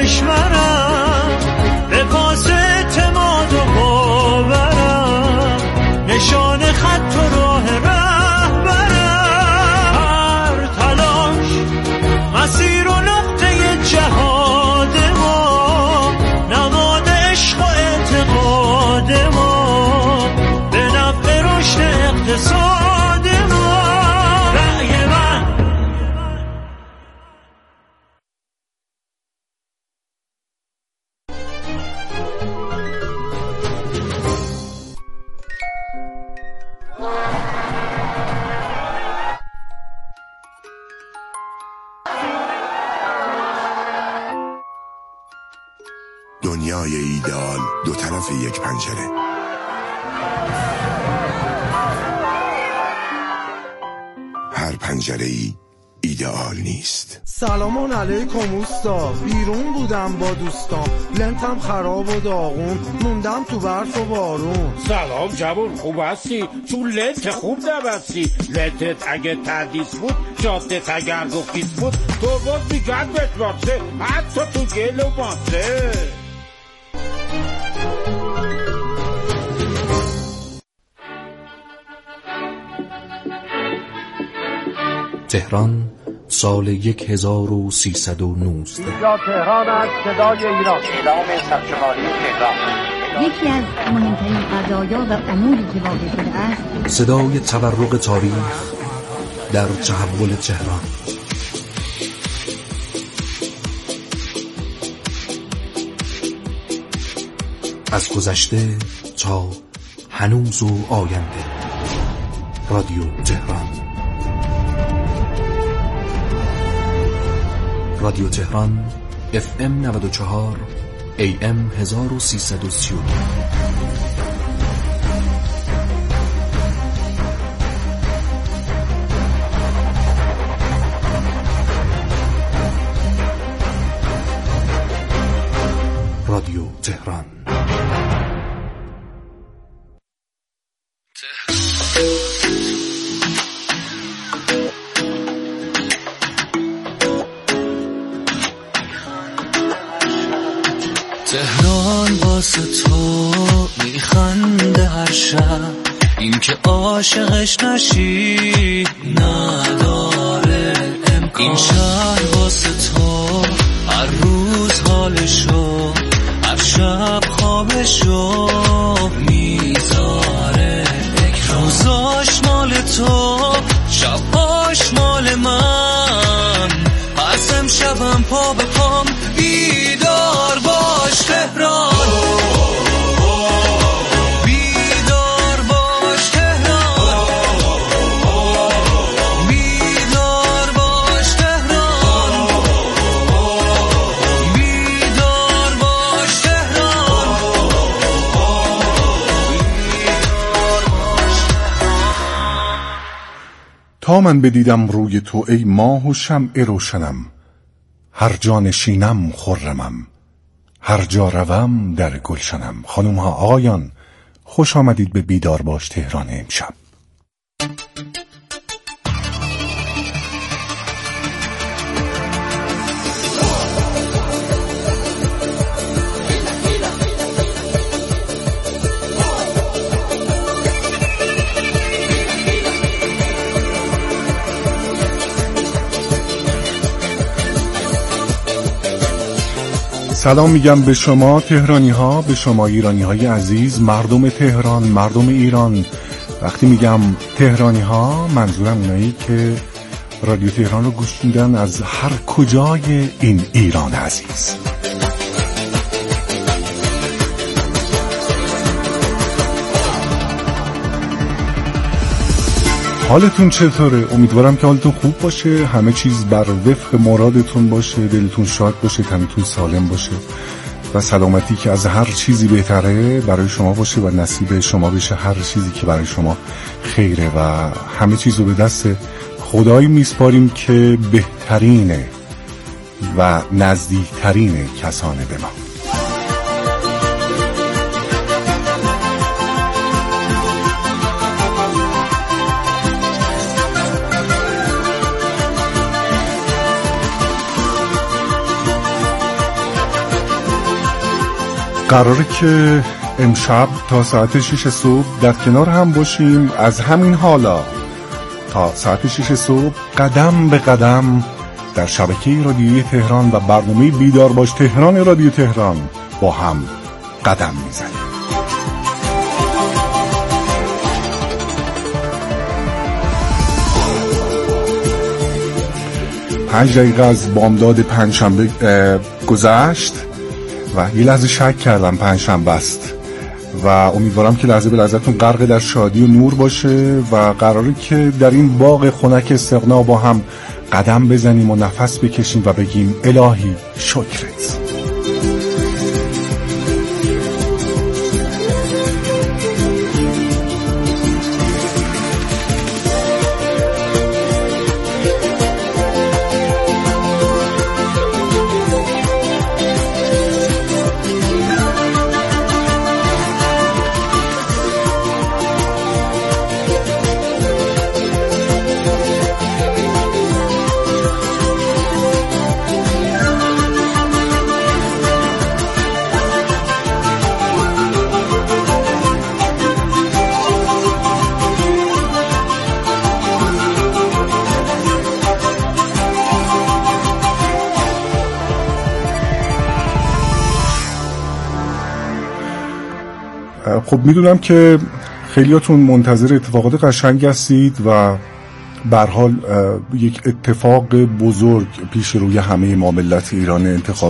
کشورم، لباس اعتماد و باورم، نشان خط و راه رهبرم. هر تلاش مسیر و نقطه جهاد ما، نماد عشق و اعتقاد ما، به نفع رشد اقتصاد ما. رأی من دنیای ایدئال دو طرف یک پنجره. هر پنجره‌ای ایدئال نیست. سلام علیکم اوستا، بیرون بودم با دوستام، لنتم خراب و داغون، موندم تو برف و بارون. سلام جوون، خوب هستی؟ چون لنت خوب نبستی. لنتت اگه تردیس بود، جادت اگر گفتیس بود، تو باز میگن بتواسه، حتی تو گل و ماسه. تهران سال 1319. اینجا تهران است، صدای ایران. اعلام سرشماری تهران. یکی از مهمترین قضایا و اموری که واقع شده است، صدای تورق تاریخ در تحول تهران. از گذشته تا هنوز و آینده. رادیو تهران. رادیو تهران FM 94 AM 1330. رادیو تهران. تهران واسه تو میخنده هر شب، این که عاشقش نشی نداره امکان. این شهر واسه تو هر روز حالشو، هر شب خوابشو میذاره. روزاش مال تو، شباش مال من، پس امشبم پا به پام بیدار باش تهران. بیدار باش تهران. بیدار باش تهران. بیدار باش تهران. تا من بدیدم روی تو ای ماه و شمع روشنم، هر جا نشینم خرمم، هر جا روم در گلشنم. خانوم ها، آقایان، خوش آمدید به بیدار باش تهران امشب. سلام میگم به شما تهرانی ها، به شما ایرانی های عزیز، مردم تهران، مردم ایران. وقتی میگم تهرانی ها منظورم اونایی که رادیو تهران رو گوش میدن از هر کجای این ایران عزیز. حالتون چطوره؟ امیدوارم که حالتون خوب باشه، همه چیز بر وفق مرادتون باشه، دلتون شاد باشه، تنتون سالم باشه و سلامتی که از هر چیزی بهتره برای شما باشه و نصیب شما بشه هر چیزی که برای شما خیره و همه چیز رو به دست خدایی میسپاریم که بهترینه و نزدیکترین کسانه به ما. قراره که امشب تا ساعت 6 صبح در کنار هم باشیم، از همین حالا تا ساعت 6 صبح قدم به قدم در شبکه رادیویی تهران و برنامه بیدار باش تهران رادیو تهران با هم قدم میزنیم. 5 دقیقه از بامداد پنجشنبه گذشت و یه لحظه شک کردم پنجشنبه است و امیدوارم که لحظه به لحظتون غرق در شادی و نور باشه و قراره که در این باغ خنک استغنا با هم قدم بزنیم و نفس بکشیم و بگیم الهی شکرت. خب میدونم که خیلیاتون منتظر اتفاقات قشنگ هستید و به هر حال یک اتفاق بزرگ پیش روی همه ما ملت ایران،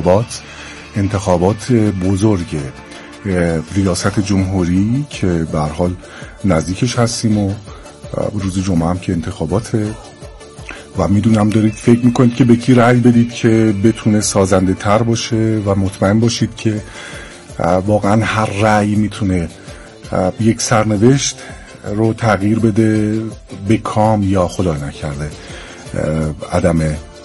انتخابات بزرگ ریاست جمهوری که به هر حال نزدیکش هستیم و روز جمعه هم که انتخاباته و میدونم دارید فکر میکنید که به کی رأی بدید که بتونه سازنده تر باشه و مطمئن باشید که واقعا هر رأی میتونه یک سرنوشت رو تغییر بده به کام یا خدا نکرده عدم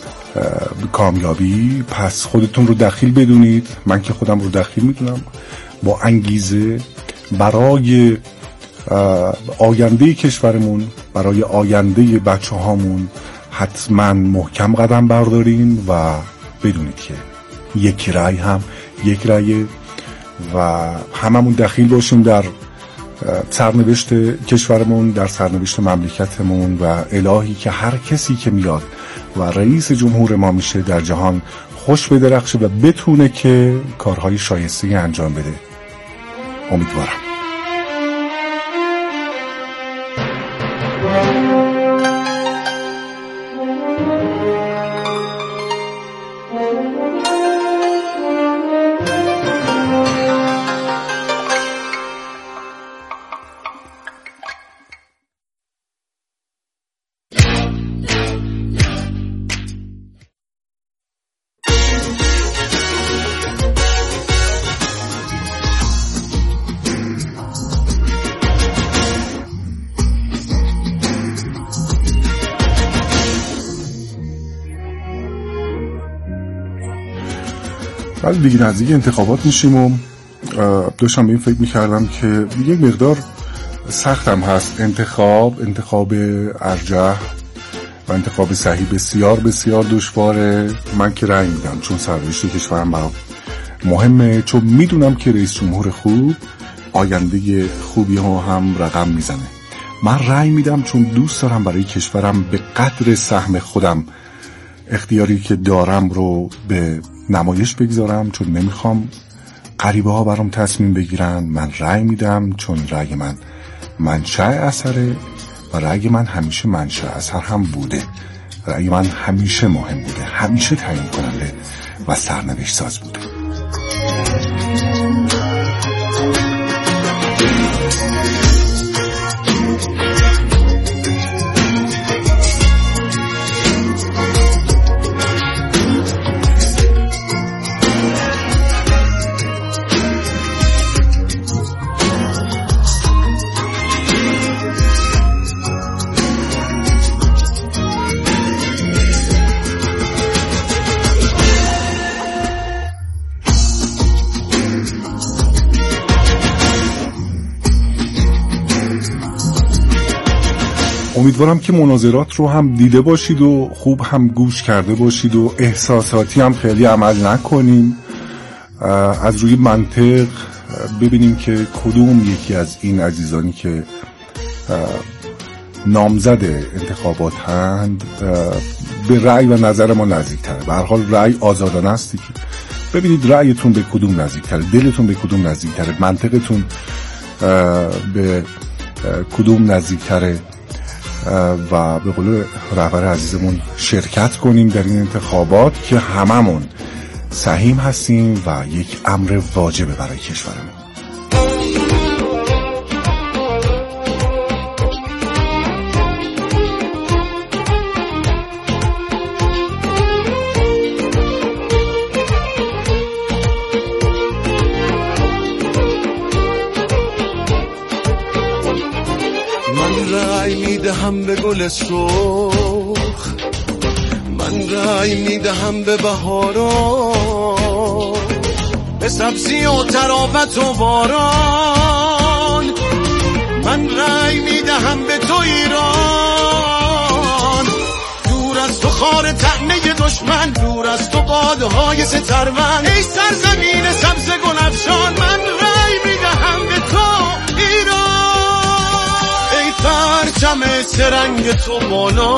کامیابی. پس خودتون رو دخیل بدونید، من که خودم رو دخیل میدونم، با انگیزه برای آینده کشورمون، برای آینده بچه هامون حتما محکم قدم برداریم و بدونید که یک رأی هم یک رأی و هممون دخیل باشیم در سرنوشت کشورمون، در سرنوشت مملکتمون و الهی که هر کسی که میاد و رئیس جمهور ما میشه در جهان خوش بدرخشه و بتونه که کارهای شایسته انجام بده. امیدوارم. ولی دیگه نزدیک انتخابات میشیم و داشتم به این فکر میکردم که یک مقدار سختم هست انتخاب ارجح و انتخاب صحیح بسیار بسیار دشواره. من که رأی میدم چون سرنوشت کشورم برام مهمه، چون میدونم که رئیس جمهور خوب آینده خوبی ها هم رقم میزنه. من رأی میدم چون دوست دارم برای کشورم به قدر سهم خودم اختیاری که دارم رو به نمایش بگذارم، چون نمیخوام غریبه ها برام تصمیم بگیرن. من رأی میدم چون رأی من منشأ اثره و رأی من همیشه منشأ اثر هم بوده. رأی من همیشه مهم بوده، همیشه تعیین کننده و سرنوشت ساز بوده. امیدوارم که مناظرات رو هم دیده باشید و خوب هم گوش کرده باشید و احساساتی هم خیلی عمل نکنیم. از روی منطق ببینیم که کدوم یکی از این عزیزانی که نامزد انتخابات هند به رأی و نظر ما نزدیک‌تره. به هر حال رأی آزادانه است که ببینید رأیتون به کدوم نزدیک‌تره، دلتون به کدوم نزدیک‌تره، منطقتون به کدوم نزدیک‌تره و به قول رهبر عزیزمون شرکت کنیم در این انتخابات که هممون سهیم هستیم و یک امر واجبه برای کشورمون. میدهم به گل سرخ، من رأی میدهم به بهاران، به سبزی و تراوت و باران. من رأی میدهم به تو ایران، دور از تو خار طعنه دشمن، دور از تو بادهای سترون. ای سرزمین سبز گلفشان، من رأی میدهم به تو ایران. پرچم سرنگ تو بالا،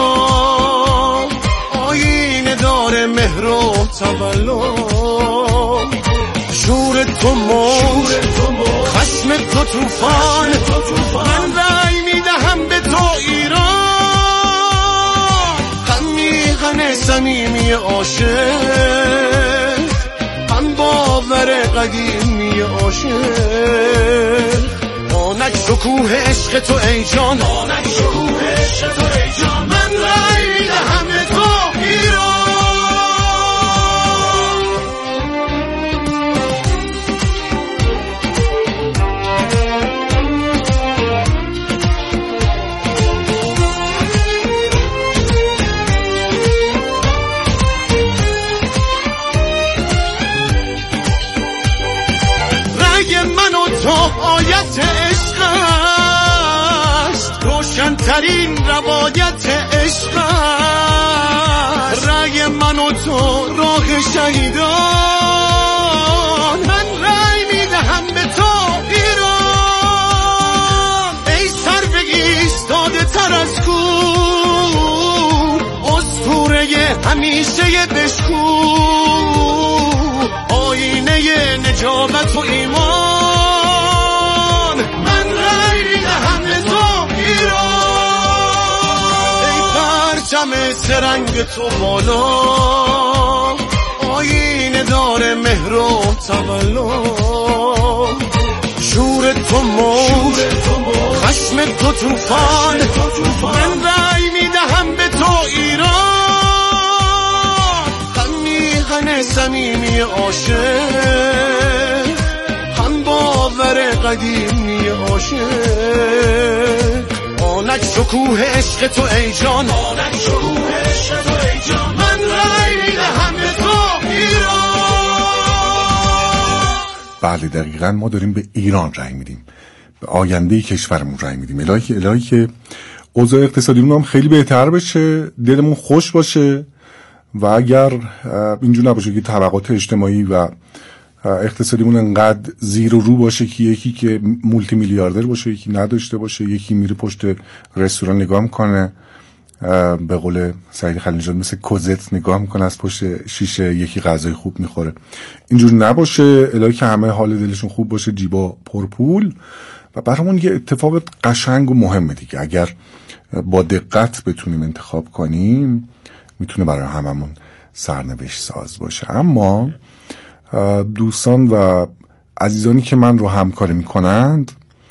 آینه دار مهر و تولا. شور تو موج، خشم تو طوفان، من رأی میدهم به تو ایران. غمیقن صمیمی عاشق، غم باور قدیمی عاشق. آنک شکوه عشق تو ای جان، آنک شکوه عشق تو ای جان. من رأی میدهم به تو ایران. رأی من و تو آیت عشق است، روشن‌ترین روایت عشق است. رأی من و تو راه شهیدان، من رأی میدهم به تو ایران. ای سر ایستاده تر از کوه، اسطوره همیشه بشکو، آینه نجابت و ایمان. من رأی میدهم به تو ایران. ای پرچم سرنگ تو بالا، آینه دار مهر و تولا. شور تو موج، خشم تو طوفان، من رأی میدهم به تو ایران. غمیقن صمیمی عاشق، هم باور قدیمی عاشق. آنک شکوه عشق تو ای جان، آنک شکوه عشق تو ای جان. من رأی میدهم به تو ایران. بله دقیقاً ما داریم به ایران رأی میدیم، به آینده کشورمون رأی میدیم. الهی که اوضاع اقتصادیمون هم خیلی بهتر بشه، دلمون خوش باشه و اگر اینجور نباشه که طبقات اجتماعی و اقتصادیمون انقدر زیر و رو باشه که یکی که مولتی میلیاردر باشه یکی نداشته باشه، یکی میره پشت رستوران نگاه میکنه، به قول سعید خلیل نژاد مثل کوزت نگاه میکنه از پشت شیشه، یکی غذای خوب میخوره. اینجور نباشه، الهی که همه حال دلشون خوب باشه، جیبا پرپول. و برامون یه اتفاق قشنگ و مهمه دیگه، اگر با دقت بتونیم انتخاب کنیم میتونه برای هممون سرنوشت ساز باشه. اما دوستان و عزیزانی که من رو همکاری میکنند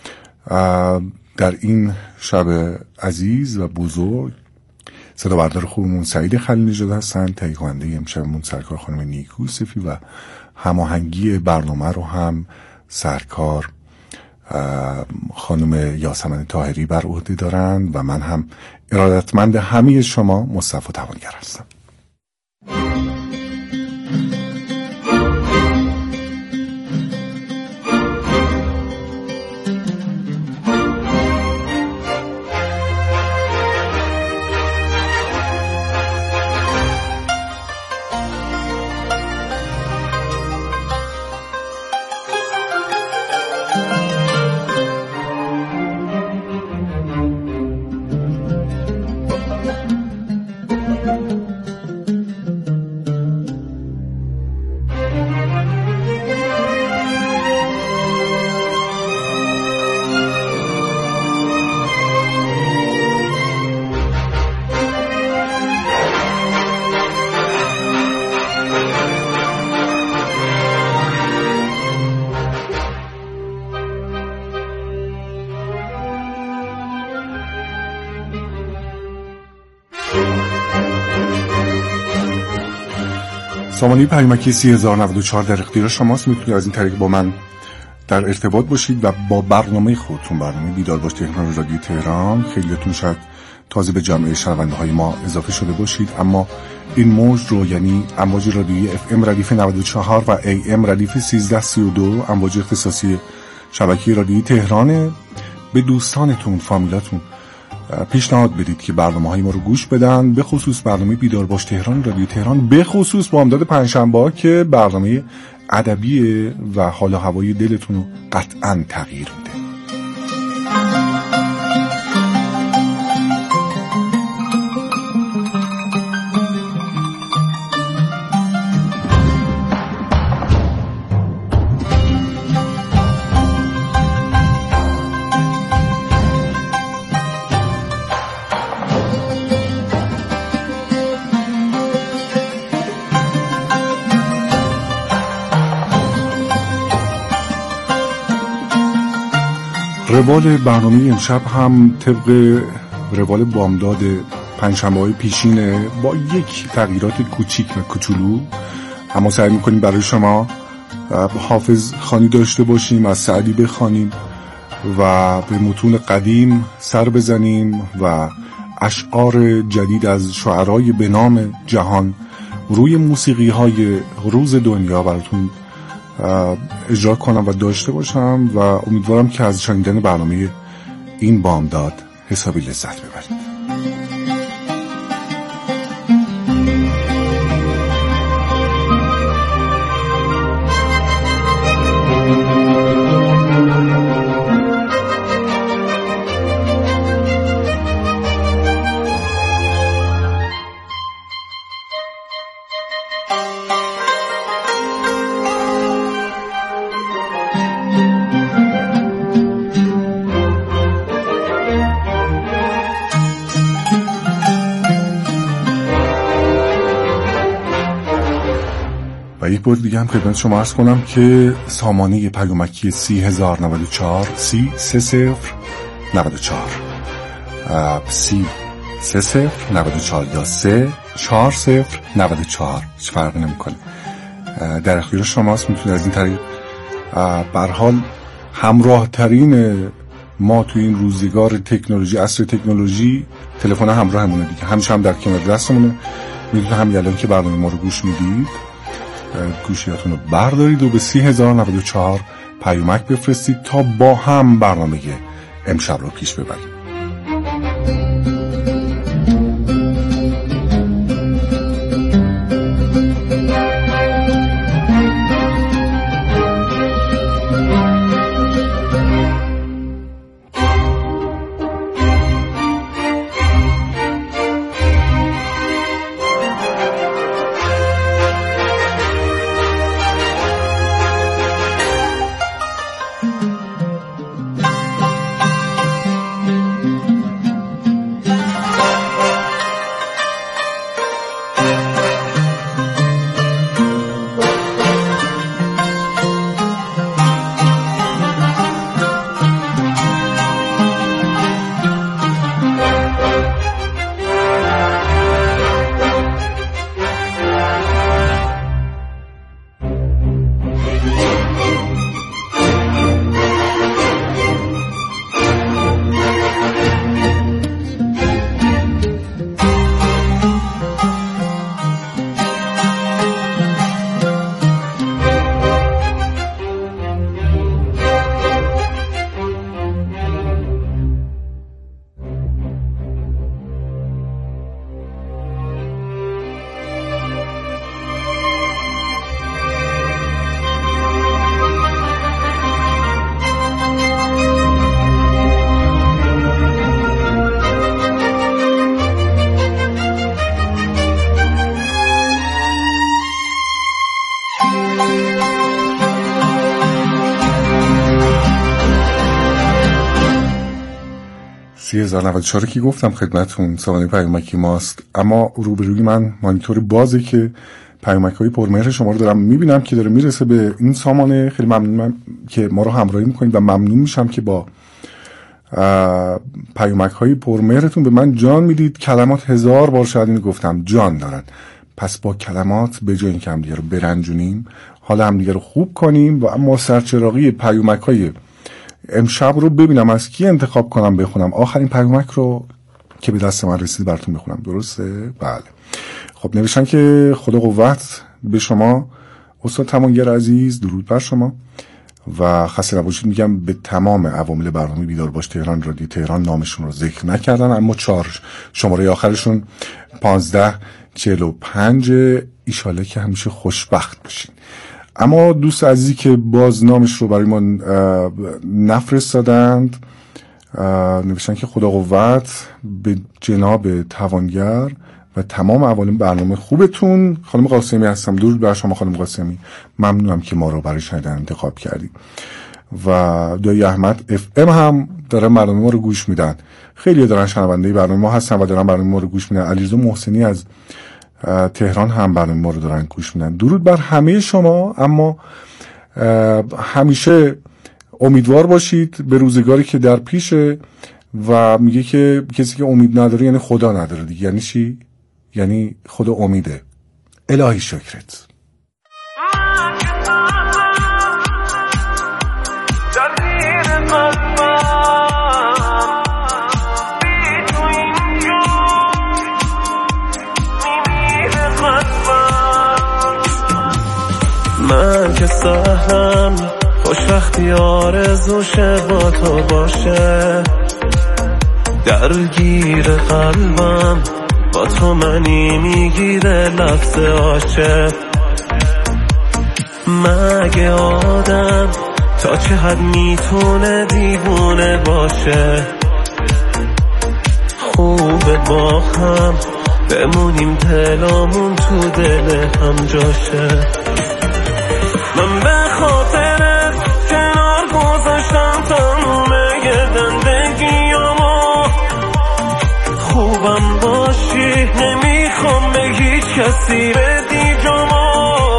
در این شب عزیز و بزرگ، صدا بردار خوبمون سعید خلیل نژاد هستن، تهیه کننده امشبمون سرکار خانم نیکو صفی و هماهنگی برنامه رو هم سرکار خانم یاسمن طاهری بر عهده دارن و من هم ارادتمند همه شما مصطفی توانگر هستم. سامانه پیامکی 3094 در اختیار شماست. میتونید از این طریق با من در ارتباط باشید و با برنامه خودتون، برنامه بیدار باش تهران رادیو تهران. خیلیاتون شاید تازه به جمع شنونده های ما اضافه شده باشید، اما این موج رو، یعنی امواج رادیویی FM ردیف 94 و AM ردیف 1332 امواج اختصاصی شبکه رادیویی تهرانه، به دوستانتون، فامیلاتون پیشنهاد بدید که برنامه‌های ما رو گوش بدن، به خصوص برنامه بیدار باش تهران رادیو تهران، به خصوص بامداد پنجشنبه‌ها که برنامه ادبیه و حال و هوای دلتون رو قطعاً تغییر میده. روال برنامه امشب هم طبق روال بامداد پنجشنبه‌های پیشینه، با یک تغییرات کوچیک و کوچولو، اما سعی می‌کنیم برای شما حافظ خوانی داشته باشیم، از سعدی بخوانیم و به متون قدیم سر بزنیم و اشعار جدید از شاعرای به نام جهان روی موسیقی‌های روز دنیا براتون اجرا کنم و داشته باشم و امیدوارم که از شنیدن برنامه این بامداد حسابی لذت ببرید. و یک بار دیگه هم خدمت شما عرض کنم که سامانه پیامکی 3094 3094 یا 34094 هیچ فرقی نمیکنه، در اختیار شماست. میتونید از این طریق به هر حال همراه ترین ما توی این روزگار تکنولوژی، عصر تکنولوژی، تلفن همراهمونه دیگه، همیشه هم در کنار دستمونه. میتونید همین الان که برنامه ما رو گوش میدید گوشیاتون رو بردارید و به 3094 پیامک بفرستید تا با هم برنامه امشب رو پیش ببرید. چاره که گفتم خدمتون سامانه پیامکی ماست، اما روبروی من مانیتور بازه که پیامک‌های پرمهر شما رو دارم میبینم که داره میرسه به این سامانه. خیلی ممنونم که ما رو همراهی میکنید و ممنون میشم که با پیامک‌های پرمهرتون به من جان میدید. کلمات 1000 بار شاید اینو گفتم، جان دارن. پس با کلمات به جای اینکه همدیگه رو برنجونیم، حالا همدیگه رو خوب کنیم و اما سرچراغی پیامک‌های امشب رو ببینم از کی انتخاب کنم بخونم. آخرین پیامک رو که به دست من رسید براتون بخونم، درسته؟ بله. خب نوشتن که خدا قوت به شما استاد تمامگر عزیز، درود بر شما و خسته نباشید میگم به تمام عوامل برنامه بیدار باش تهران، رادیو تهران. نامشون رو ذکر نکردن اما 4 شماره آخرشون 1545. ایشاله که همیشه خوشبخت باشین. اما دوست عزیزی که باز نامش رو برای ما نفرستادند نوشتن که خدا قوت به جناب توانگر و تمام عوامل برنامه خوبتون. خانم قاسمی هستم، درود بر شما خانم قاسمی، ممنونم که ما رو برای شنیدن انتخاب کردید. و دایی احمد FM هم دارن برنامه ما رو گوش میدن، خیلی دارن شنونده برنامه ما هستن و دارن برنامه ما رو گوش میدن. علیرضا محسنی از تهران هم برنامه ما رو دارن گوش میدن. درود بر همه شما. اما همیشه امیدوار باشید به روزگاری که در پیشه و میگه که کسی که امید نداره یعنی خدا نداره دیگه. یعنی چی؟ یعنی خدا امیده. الهی شکرت. من که سهلم خوشبختی آرزوشه با تو باشه، درگیر قلبم با تو منی میگیره لفظ عاشق. مگه آدم تا چه حد میتونه دیوونه باشه؟ خوبه با هم بمونیم دلامون تو دل هم جاشه. من به خاطرت کنار گذاشتم تموم زندگیامو، خوبم باشی نمیخوام به هیچ کسی بدی جامو.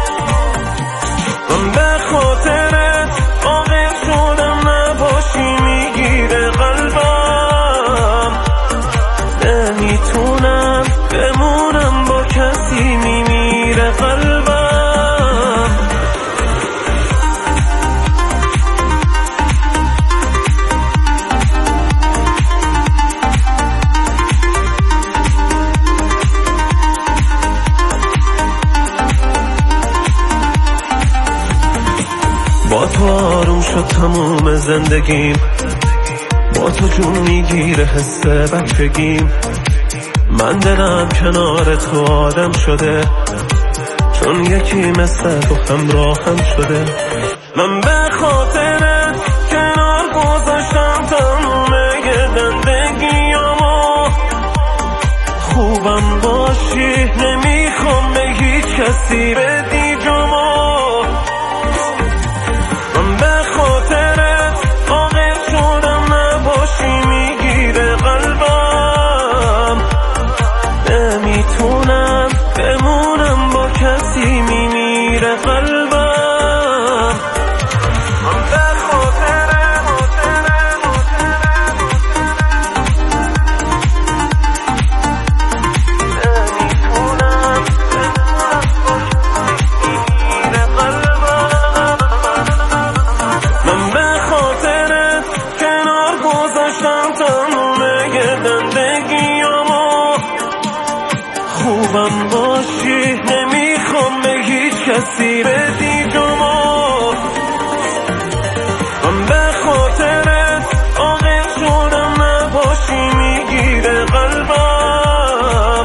من به خاطرت عاقل شدم نباشی میگیره قلبم، نمیتونم بمونم با کسی میمیره قلبم. با تو آروم شد تموم زندگیم، با تو جون میگیره حس بچگیم. من دلم کنار تو آدم شده، چون یکی مثل تو همراهم شده. من به خاطرت کنار گذاشتم تموم زندگیامو، خوبم باشی نمیخوام به هیچ کسی بدی جامو. من به خاطرت عاقل شدم نباشی میگیره قلبم، نمیتونم بمونم با کسی میمیره قلبم. من به خاطرت نمیتونم میمیره قلبم. من به خاطرت کنار گذاشتم تموم زندگیامو، خوبم باشی نمیخوام به هیچ کسی بدی جامو. من به خاطرت عاقل شدم نباشی میگیره قلبم،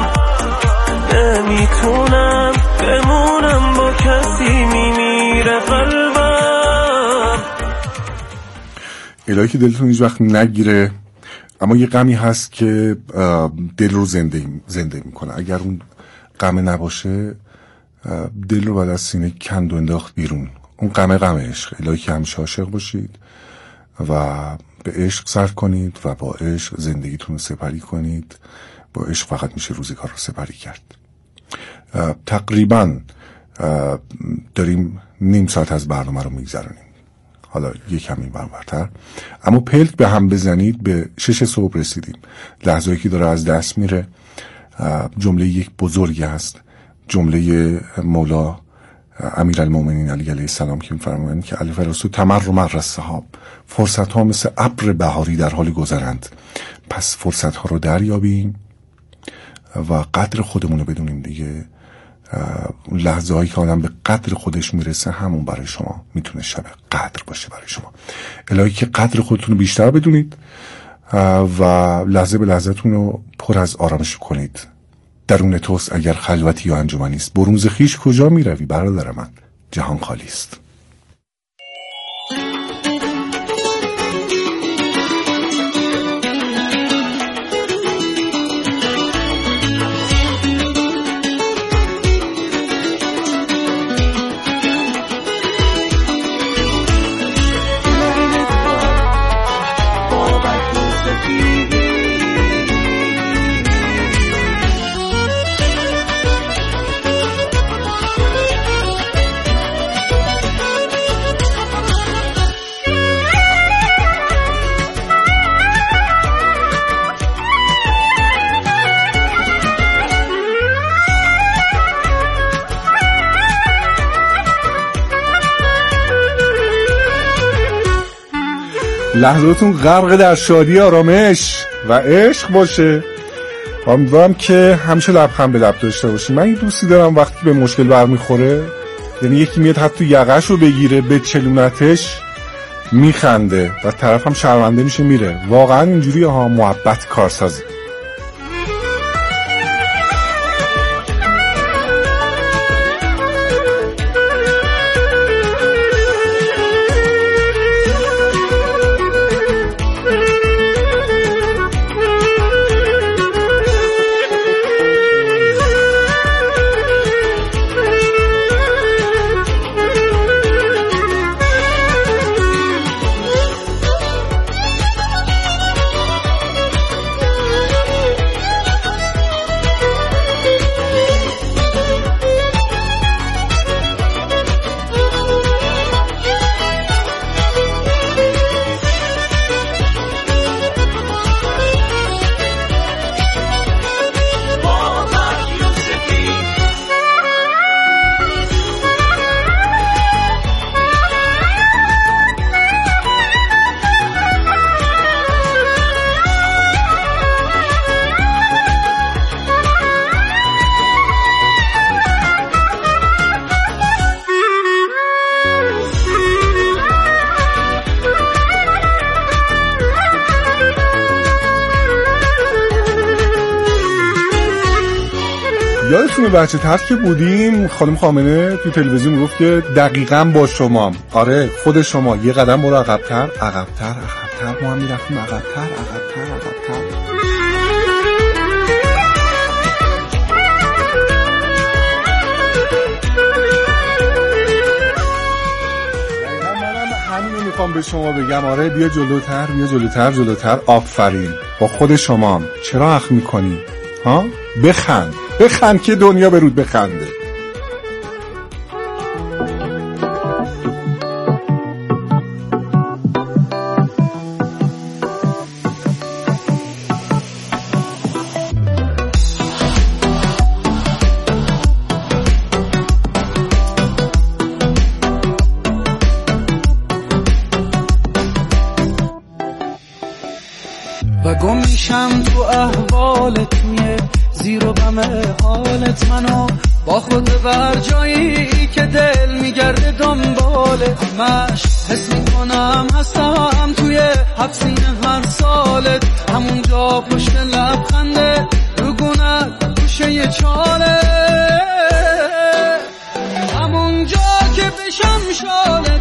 نمیتونم بمونم با کسی میمیره قلبم. الهی که دلتون هیچ وقت نگیره. اما یه غمی هست که دل رو زنده میکنه. اگر اون غم نباشه دل رو بعد از سینه کند و انداخت بیرون. اون غم عشق. الهی که همیشه عاشق باشید و به عشق صرف کنید و با عشق زندگیتون رو سپری کنید. با عشق فقط میشه روزگار رو سپری کرد. تقریبا داریم نیم ساعت از برنامه رو میگذرونیم، حالا یک کمی برتر. اما پلک به هم بزنید به 6 صبح رسیدیم. لحظه‌ای که داره از دست میره. جمله یک بزرگی هست جمله مولا امیرالمومنین علی علیه السلام که می‌فرمایند که الف رسول تمر مر السحاب، فرصت ها مثل ابر بهاری در حال گذرند، پس فرصت ها رو دریابیم و قدر خودمون رو بدونیم دیگه. اون لحظه هایی که آدم به قدر خودش میرسه همون برای شما میتونه شب قدر باشه برای شما. الهی که قدر خودتون رو بیشتر بدونید و لحظه به لحظه‌تون رو پر از آرامش کنید. درون توست اگر خلوتی یا انجمنی است، برون ز خویش کجا میروی برادر من، جهان خالی است. لحظاتون غرق در شادی، آرامش و عشق باشه. امیدوارم که همیشه لبخند به لب داشته باشیم. من این دوستی دارم وقتی به مشکل برمیخوره، یعنی یکی میاد حتی یقه‌ش رو بگیره به چلونتش میخنده و طرف هم شرمنده میشه میره. واقعا اینجوریه ها، محبت کارسازی. یادتونه بچه تر که بودیم خانم خامنه تو تلویزیون گفت که دقیقاً با شما، آره خود شما یه قدم برو عقب‌تر، ما هم میرفتیم عقب‌تر. همین میخوام به شما بگم، آره بیا جلوتر. آفرین، با خود شما چرا اخم میکنی؟ ها؟ بخند که دنیا برود بخنده. و گم میشم تو احوالت، توی زیر و بم حالت، منو با خود بر جایی که دل میگرده دنبالت، همش حس میکنم هستم توی حبسین هر سالت، همونجا پشت لبخنده رو گونت گوشه چاله، همونجا که بشم شاله